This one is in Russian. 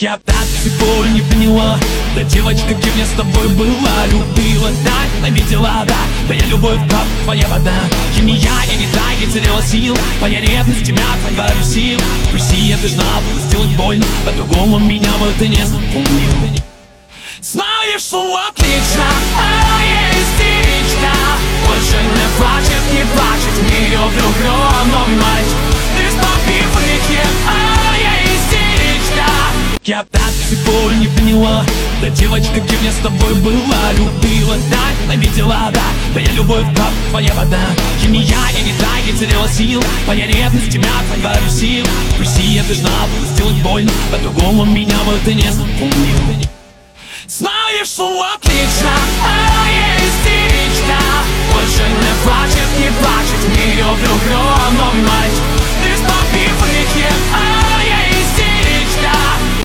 Я так до сих пор не поняла, да девочка, кем я с тобой была. Любила, да, ненавидела, да, твоя любовь, как твоя вода. Химия, я не так, я теряла сил, моя ревность тебя погорусил. Прости, я должна была сделать больно, по-другому меня бы ты не запомнил. Знаешь, что отлично, она есть истеричка. Больше не плачет, в нее влюблен новый мальчик. Без попивки, она есть истеричка. Я так до сих пор не поняла, да девочка, кем я с тобой была. Любила, да, ненавидела, да, твоя любовь, как твоя вода. Химия, я не так, я теряла сил, моя ревность тебя погорусил. Прости, я должна была сделать больно, по-другому меня бы ты не запомнил. Знаешь, что отлично, она есть истеричка. Больше не плачет, в нее влюблен новый мальчик.